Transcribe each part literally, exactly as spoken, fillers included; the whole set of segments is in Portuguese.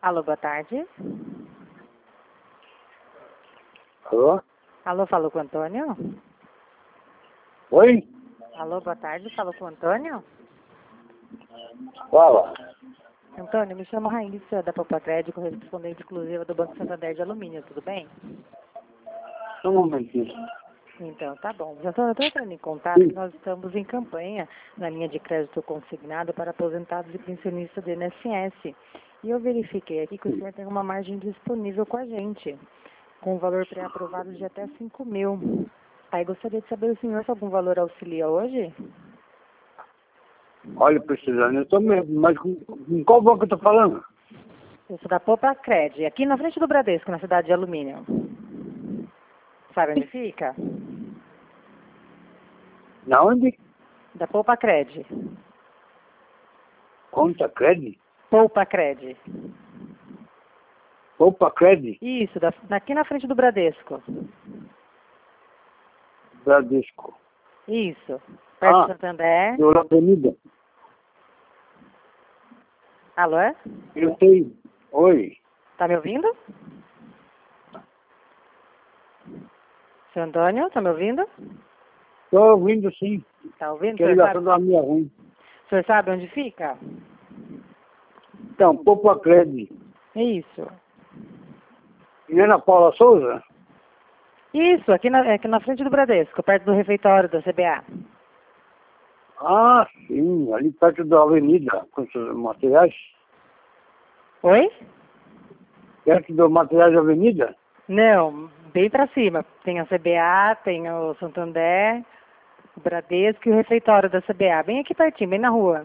Alô, boa tarde. Alô? Alô, falou com o Antônio? Oi? Alô, boa tarde, falou com o Antônio? Fala. Antônio, me chamo Raíssa, da Popa Crédito, correspondente exclusiva do Banco Santander de Alumínio, tudo bem? Só um momentinho. Então, tá bom. Já estou entrando em contato que nós estamos em campanha na linha de crédito consignado para aposentados e pensionistas do I N S S. E eu verifiquei aqui que o senhor tem uma margem disponível com a gente, com um valor pré-aprovado de até cinco mil. Aí gostaria de saber o senhor se algum valor auxilia hoje? Olha, precisando, eu tô mesmo, mas com, com qual banco eu tô falando? Eu sou da Popa Crédito, aqui na frente do Bradesco, na cidade de Alumínio. Sabe onde fica? Na onde? Da Poupa Cred. Conta Cred? Poupa Cred. Opa, Cred? Isso, da, aqui na frente do Bradesco. Bradesco. Isso. Perto Ah, do Santander. do Avenida. Alô? Eu sei. Oi. Tá me ouvindo? Seu Antônio, tá me ouvindo? Tô ouvindo sim. Tá ouvindo? Que a O senhor ligação sabe, da minha ruim. o senhor sabe onde fica? Então, Opa, Cred. Isso. E Ana Paula Souza? Isso, aqui na, aqui na frente do Bradesco, perto do refeitório da C B A. Ah, sim. Ali perto da Avenida, com seus materiais. Oi? Perto do materiais da Avenida? Não, bem pra cima. Tem a C B A, tem o Santander, o Bradesco e o refeitório da C B A. Bem aqui pertinho, bem na rua.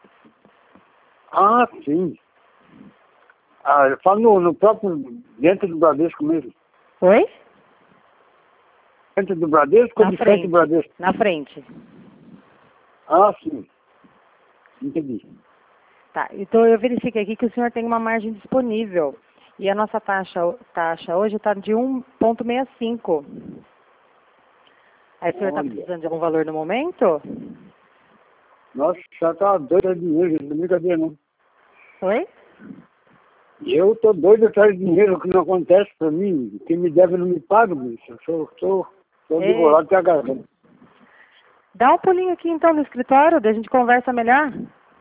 Ah, sim. Ah, eu falo no, no próprio, dentro do Bradesco mesmo. Oi? Dentro do Bradesco ou Na de frente do frente. Bradesco? Na frente. Ah, sim. Entendi. Tá, então eu verifiquei aqui que o senhor tem uma margem disponível. E a nossa taxa, taxa hoje está de um vírgula sessenta e cinco. Aí o senhor está Olha. precisando de algum valor no momento? Nossa, já tá doido de dinheiro, gente. Não é brincadeira não. Oi? E eu tô doido atrás de dinheiro que não acontece pra mim. Quem me deve não me paga, bicho. Eu sou, sou, sou Ei. vigorado até a garganta. Dá um pulinho aqui então no escritório, daí a gente conversa melhor.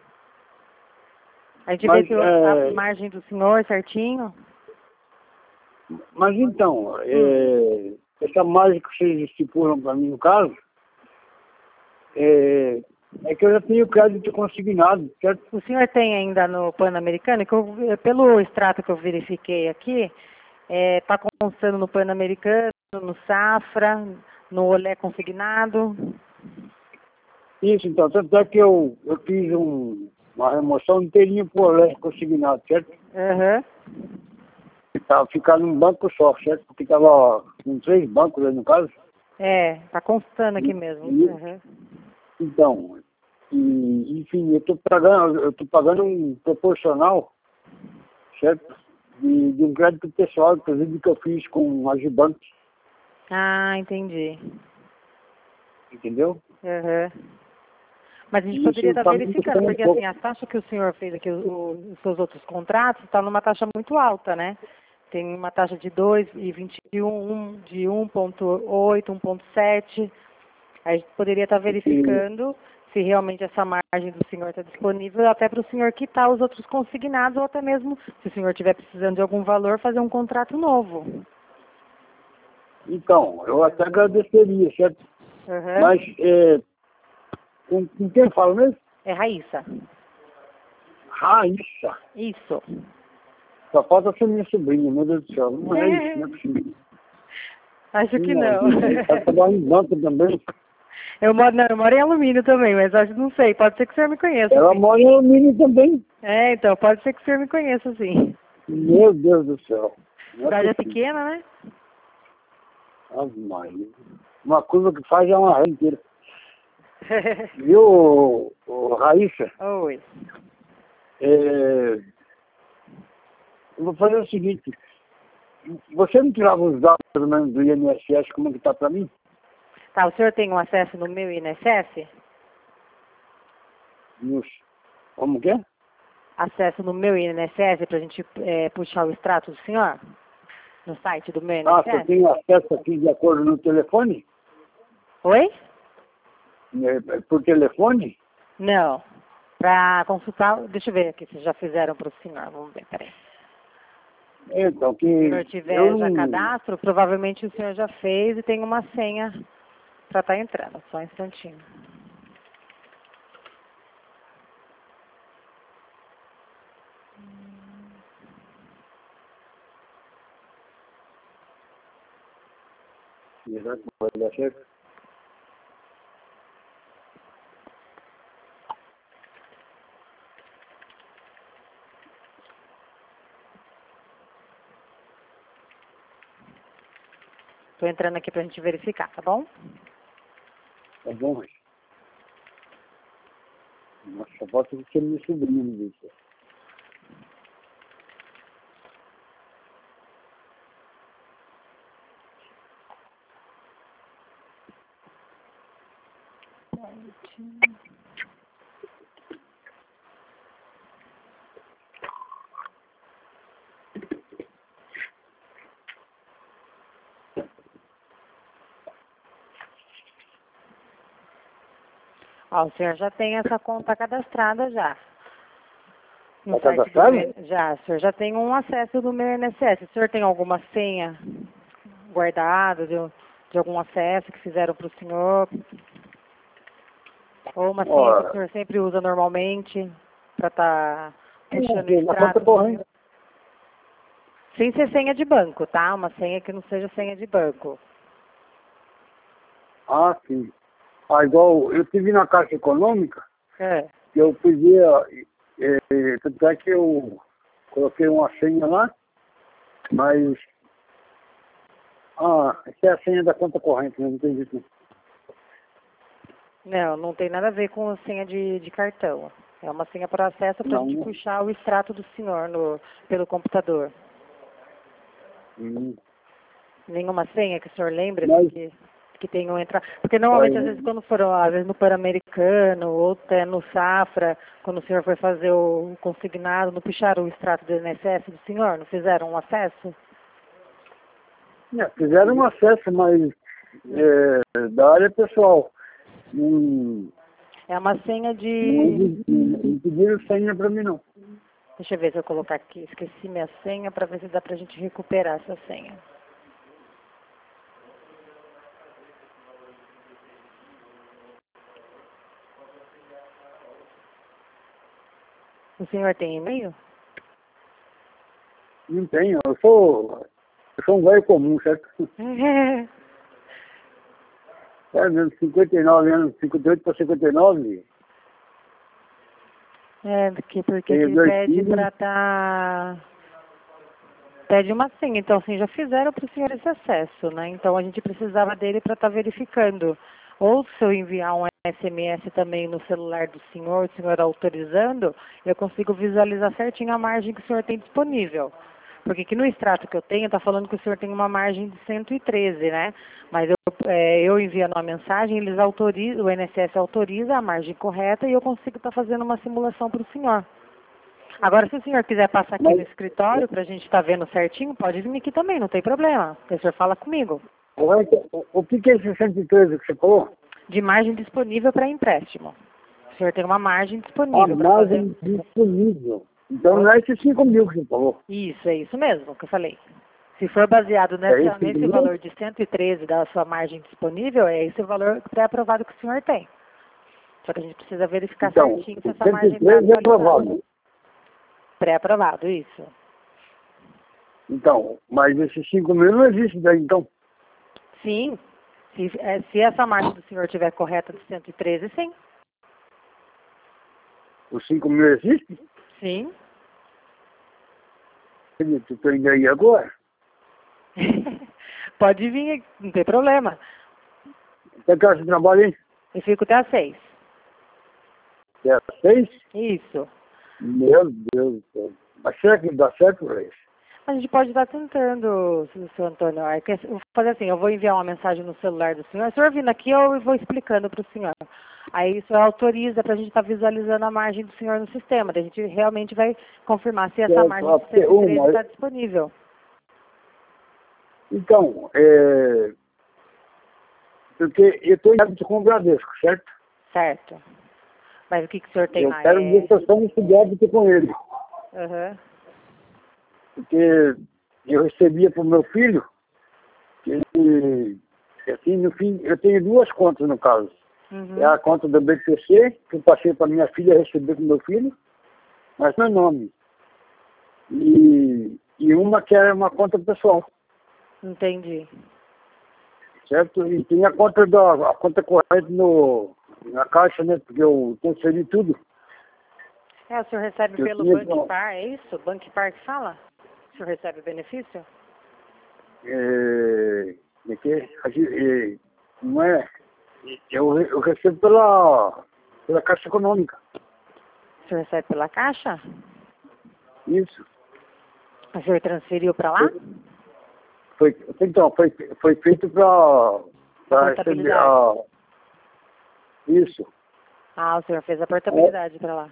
A gente Mas, vê se o- é, a margem do senhor certinho. mas então, é, essa margem que vocês estipulam pra mim no caso, é, é que eu já tenho crédito consignado, certo? O senhor tem ainda no Pan-Americano, que eu, pelo extrato que eu verifiquei aqui, está constando no Pan-Americano, no Safra, no Olé consignado. Isso, então, tanto é que eu, eu fiz um, uma remoção inteirinha por leste consignado, certo? Aham. Tava ficando num banco só, certo? Porque tava com três bancos aí no caso. É, está constando aqui mesmo. E- Aham. Então, e, enfim, eu tô pagando, eu tô pagando um proporcional, certo? De, de um crédito pessoal, inclusive que eu fiz com a Gibank, Ah, entendi. entendeu? Aham. Mas a gente E poderia isso estar tá me verificando, custando um porque pouco. assim, a taxa que o senhor fez aqui, o- o- os seus outros contratos, está numa taxa muito alta, né? Tem uma taxa de dois vírgula vinte e um, de um vírgula oito, um vírgula sete. A gente poderia estar verificando se realmente essa margem do senhor está disponível, até para o senhor quitar os outros consignados, ou até mesmo, se o senhor estiver precisando de algum valor, fazer um contrato novo. Então, eu até agradeceria, certo? Aham. Mas, é, com, com quem eu falo mesmo? É Raíssa. Raíssa. Isso. Só falta ser minha sobrinha, meu Deus do céu. Não é isso, não é possível. Acho que não. Ela trabalha em banco também. Eu moro, não, eu moro em alumínio também, mas acho que não sei. Pode ser que o senhor me conheça. Ela Sim. mora em alumínio também. É, então, pode ser que o senhor me conheça, sim. Meu Deus do céu. A Não cidade é possível. pequena, né? Ave Maria. Uma curva que faz é uma ré inteira. Viu, ô, ô, Raíssa? Oi. É, eu vou fazer o seguinte. Você não tirava os dados, pelo menos, do I N S S, como é que tá pra mim? Tá, o senhor tem um acesso no meu I N S S? Nos, como que é? acesso no meu I N S S para a gente é, puxar o extrato do senhor? No site do meu Ah, I N S S? você tem acesso aqui de acordo no telefone? Oi? É, por telefone? Não. Para consultar, deixa eu ver aqui se já fizeram para o senhor. Vamos ver, peraí. Então, que Se o senhor tiver eu já não... cadastro, provavelmente o senhor já fez e tem uma senha para estar entrando. Só um instantinho. Será que vai dar certo? Estou entrando aqui para a gente verificar, tá bom? Tá bom, mas... Nossa, só falta que ser meu sobrinho disso. Ó, o senhor já tem essa conta cadastrada já. No Tá site do cadastrado? meu, já, o senhor já tem um acesso do meu I N S S. O senhor tem alguma senha guardada de, de algum acesso que fizeram para o senhor? Ou uma senha que o Ó, senhor sempre usa normalmente para estar puxando o na conta extrato? corrente. Sem ser senha de banco, tá? Uma senha que não seja senha de banco. Ah, sim. Ah, igual eu tive na Caixa Econômica, É. que eu pedia, é, é, tanto é que eu coloquei uma senha lá, mas, ah, essa é a senha da conta corrente, não entendi isso. Não, não tem nada a ver com a senha de, de cartão. É uma senha para acesso para a Não, gente não. puxar o extrato do senhor no, pelo computador. Hum. Nenhuma senha que o senhor lembre Mas, que, que tenham entrado. Porque normalmente, às vezes, aí, quando foram, às vezes no Pan-Americano ou até no Safra, quando o senhor foi fazer o consignado, não puxaram o extrato do I N S S do senhor? Não fizeram um acesso? é, fizeram um acesso, mas é, da área pessoal. Hum, É uma senha não, de... não, não pediram senha para mim, não. Deixa eu ver se eu colocar aqui. Esqueci minha senha para ver se dá pra gente recuperar essa senha. O senhor tem e-mail? Não tenho, eu sou, eu sou um velho comum, certo? É, mesmo, cinquenta e nove anos, cinquenta e oito para cinquenta e nove. É, porque, porque Tenho ele dois pede filhos. pra tá... Pede uma senha. Então, assim, já fizeram para o senhor esse acesso, né? Então, a gente precisava dele para estar verificando. Ou se eu enviar um S M S também no celular do senhor, o senhor autorizando, eu consigo visualizar certinho a margem que o senhor tem disponível. Porque aqui no extrato que eu tenho, está falando que o senhor tem uma margem de cento e treze, né? Mas eu, é, eu enviando uma mensagem, eles autorizam, o I N S S autoriza a margem correta e eu consigo estar fazendo uma simulação para o senhor. Agora, se o senhor quiser passar aqui no Mas escritório para a gente estar vendo certinho, pode vir aqui também, não tem problema. O senhor fala comigo. o, o, o que que é esse cento e treze que você falou? De margem disponível para empréstimo. O senhor tem uma margem A disponível para fazer. margem disponível. Então não é esses cinco mil que você falou. Isso, é isso mesmo que eu falei. Se for baseado É nessa, esse nesse mil? valor de cento e treze da sua margem disponível, é esse o valor pré-aprovado que o senhor tem. Só que a gente precisa verificar Então, certinho se essa cento margem e está treze é atualizada. aprovado. Pré-aprovado, isso. Então, mas esses cinco mil não existe daí, então. Sim. Se, é, se essa margem do senhor estiver correta de cento e treze, sim. Os cinco mil existem? Sim. Eu estou indo aí agora. Pode vir, não tem problema. Até que hora você trabalha, hein? Eu fico até às seis. Até às seis? Isso. Meu Deus do céu. Mas será que dá certo para isso? A gente pode estar tentando, seu Antônio. É que eu vou fazer assim, eu vou enviar uma mensagem no celular do senhor. O senhor vindo aqui, eu vou explicando para o senhor. Aí isso autoriza para a gente estar tá visualizando a margem do senhor no sistema. Daí a gente realmente vai confirmar se essa Certo, margem a do cento e treze uma- está disponível. Então, é, porque eu estou em hábito com o Bradesco, certo? Certo. Mas o que, que o senhor tem Eu lá? quero É... ver se eu sou nesse débito com ele. Uhum. Porque eu recebia para o meu filho, que ele, assim, no fim, eu tenho duas contas no caso. Uhum. É a conta do B P C, que eu passei para minha filha receber com meu filho, mas meu nome. E, e uma que era uma conta pessoal, Entendi. certo? E tem a conta da a conta corrente no, na caixa, né? Porque eu transferi tudo. É, o senhor recebe Eu pelo tinha- Banquipar, é isso? Banquipar que fala? O senhor recebe benefício? É, como é que é? É, não é? Eu, eu recebo pela, pela Caixa Econômica. O senhor recebe pela Caixa? Isso. O senhor transferiu para lá? Foi, então, foi, foi feito para receber a... Isso. Ah, o senhor fez a portabilidade É, para lá.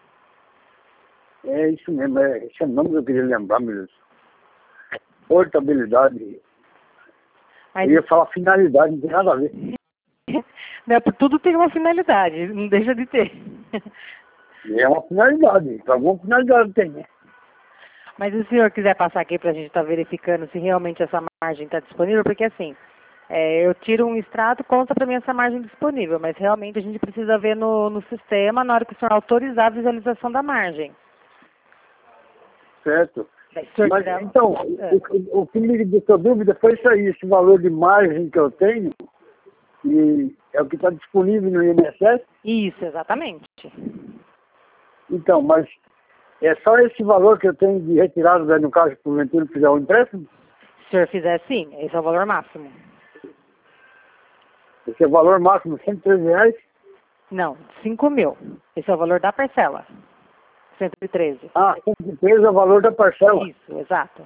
é isso mesmo, é, esse é o nome que eu queria lembrar, meu Deus. Portabilidade. Mas Eu ia falar finalidade, não tem nada a ver. né, tudo tem uma finalidade, não deixa de ter. É uma finalidade, para alguma finalidade tem, né? Mas se o senhor quiser passar aqui para a gente estar tá verificando se realmente essa margem está disponível, porque assim, é, eu tiro um extrato, conta para mim essa margem disponível, mas realmente a gente precisa ver no, no sistema na hora que o senhor autorizar a visualização da margem. Certo. Daí, se o senhor Mas, tiver- então, É. o, o que me deixou dúvida foi isso aí, esse valor de margem que eu tenho, e é o que está disponível no I N S S. Isso, exatamente. Então, mas é só esse valor que eu tenho de retirada, né, no caso, que o Ventura fizer o empréstimo? Se o senhor fizer sim, esse é o valor máximo. Esse é o valor máximo, cento e treze reais? Não, cinco mil. Esse é o valor da parcela. cento e treze. Ah, cento e treze é o valor da parcela. Isso, exato.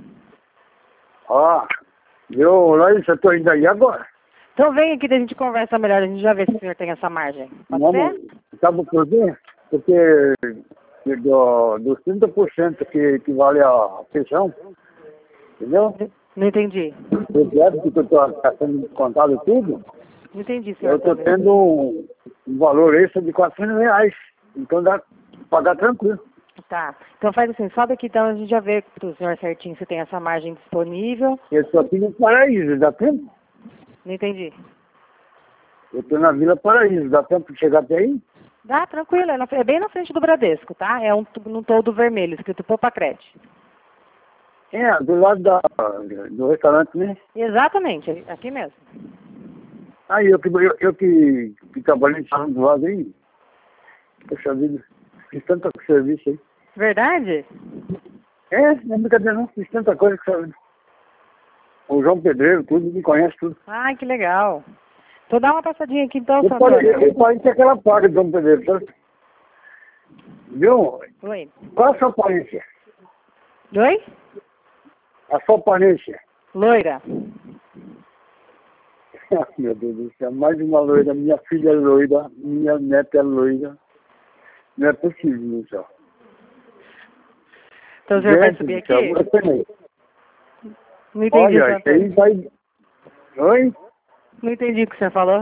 Ah, eu, Larissa, eu estou indo aí agora. Então vem aqui que a gente conversa melhor, a gente já vê se o senhor tem essa margem. Pode Vamos, ser? sabe por quê? Porque do, dos trinta por cento que equivale à pensão, entendeu? Não entendi. O débito que eu estou sendo descontado tudo, Não entendi, senhor. eu estou Antônio. tendo um, um valor extra de quatrocentos reais. Então dá para pagar tranquilo. Tá. Então faz assim, sobe aqui então a gente já vê pro senhor certinho se tem essa margem disponível. Eu estou aqui no Paraíso, dá tempo? Não entendi. Eu estou na Vila Paraíso, dá tempo de chegar até aí? Dá, tranquilo, é, na- é bem na frente do Bradesco, tá? É um, num todo vermelho, escrito Poupa Crédito. É, do lado da, do restaurante, né? Exatamente, aqui mesmo. Aí eu que, eu, eu que, que trabalhei do lado aí, poxa vida, fiz tanta serviço aí. Verdade? É, não é brincadeira não, fiz tanta coisa que sabe. O João Pedreiro, tudo, me conhece tudo. Ai, que legal. Então dá uma passadinha aqui então, Eu seu parei, Antônio. eu parei ter aquela placa do João Pedreiro, sabe? Viu? Oi. Qual a sua aparência? Oi? A sua aparência? Loira. Ah, meu Deus do céu, mais uma loira, minha filha é loira, minha neta é loira. Não é possível, meu céu. Então o senhor vai Gente subir do céu, aqui? eu tenho- Não entendi, Olha, seu isso aí Antônio. vai... Oi? Não entendi o que o senhor falou.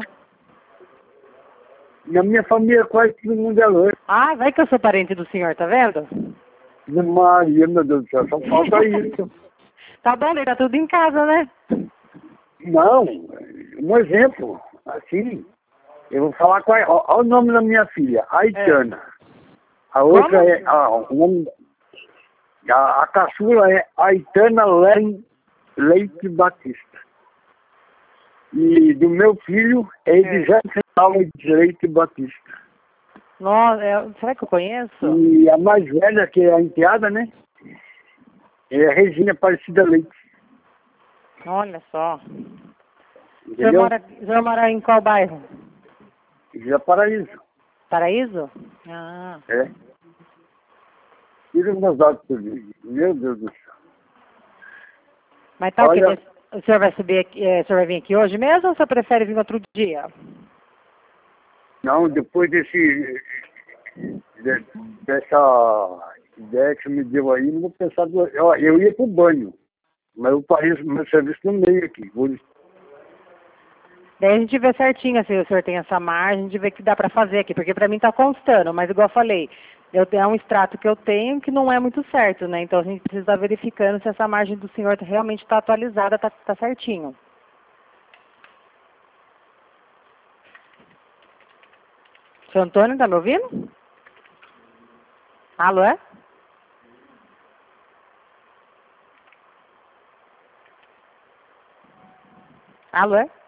Na minha família quase todo mundo é loiro. Ah, vai que eu sou parente do senhor, tá vendo? Maria, meu Deus do céu, só falta isso. Tá bom, ele tá tudo em casa, né? Não, um exemplo, assim, eu vou falar qual é, ó, ó o nome da minha filha, Aitana. A outra Como? é, a, o nome, a, a caçula é Aitana Le, Leite Batista. E do meu filho é Edjane Leite Batista. Nossa, é- será que eu conheço? E a mais velha, que é a enteada, né? É a Regina Aparecida Leite. Olha só. O senhor, Entendeu? mora, o senhor mora em qual bairro? Já Paraíso. Paraíso? Ah. É. Tira os meus dados por mim. Meu Deus do céu. Mas tá Olha- o quê? O senhor vai subir aqui, eh, o senhor vai vir aqui hoje mesmo ou o senhor prefere vir outro dia? Não, depois desse, de- dessa ideia que você me deu aí, não vou pensar... do- Eu, eu ia pro banho, mas eu parei meu serviço no meio aqui. Vou... Daí a gente vê certinho se o senhor tem essa margem, a gente vê o que dá para fazer aqui, porque para mim está constando, mas igual eu falei, eu tenho é um extrato que eu tenho que não é muito certo, né? Então a gente precisa estar verificando se essa margem do senhor realmente está atualizada, está tá certinho. Seu Antônio, está me ouvindo? Alô, é? Alô, é?